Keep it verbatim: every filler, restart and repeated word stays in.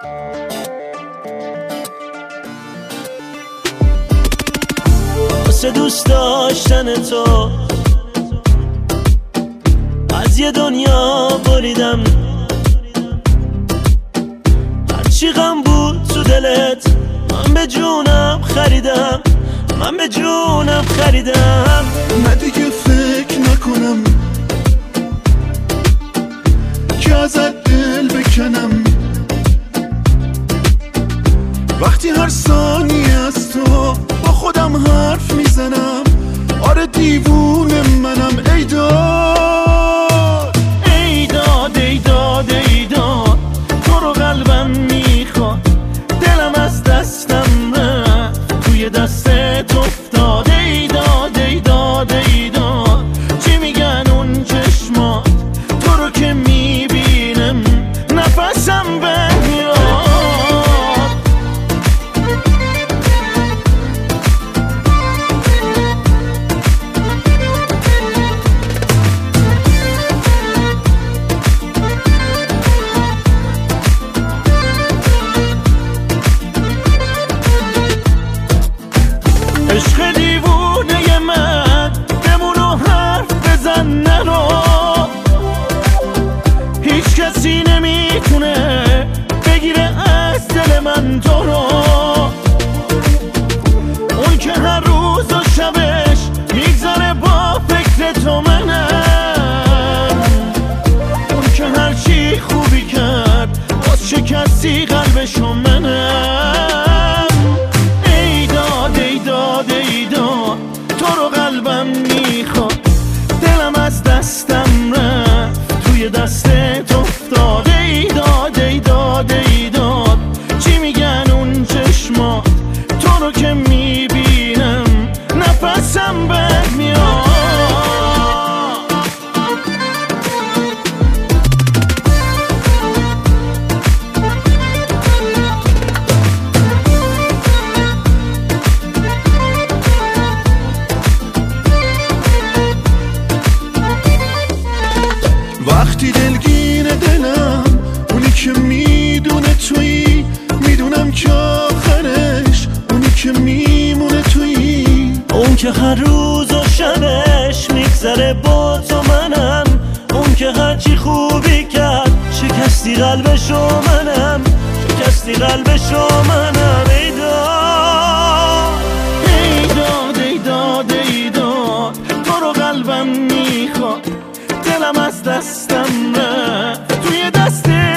واسه دوست داشتن تو از یه دنیا بریدم، هرچی غم بود تو دلت من به جونم خریدم، من به جونم خریدم. نه دیگه فکر نکنم که ازت دل بکنم، وقتی هر ثانیه از تو با خودم حرف میزنم. آره دیوونه منم. ای داد ای داد ای داد ای داد تو رو قلبم میخواد، دلم از دستم رفت توی دستت افتاد. ای داد ای داد ای داد چی میگن اون چشمات، تو رو که میبینم نفسم بمیاد. عشق دیوونه من بمونو حرف بزن نرو، هیچ کسی نمیتونه بگیره از دل من تو رو. اون که هر روز و شبش میگذره با فکر تو منم، اون که هر چی خوبی کرد باز شکستی قلبشو منم. ای داد ای داد ای داد تو رو قلبم میخواد، دلم از دستم رفت توی دستت افتاد. ای داد ای داد ای داد چی میگن اون چشمات، تو رو که میبینم نفسم برمیاد. وقتی دلگین دلم اونی که میدونه تویی، میدونم که آخرش اونی که میمونه تویی. اون که هر روز و شبش میگذره با تو منم، اون که هرچی خوبی کرد شکستی قلبشو منم، شکستی قلبشو منم. ای داد ای داد ای داد ای داد تو رو قلبم میخواد، دلم از دستم رفت توی دست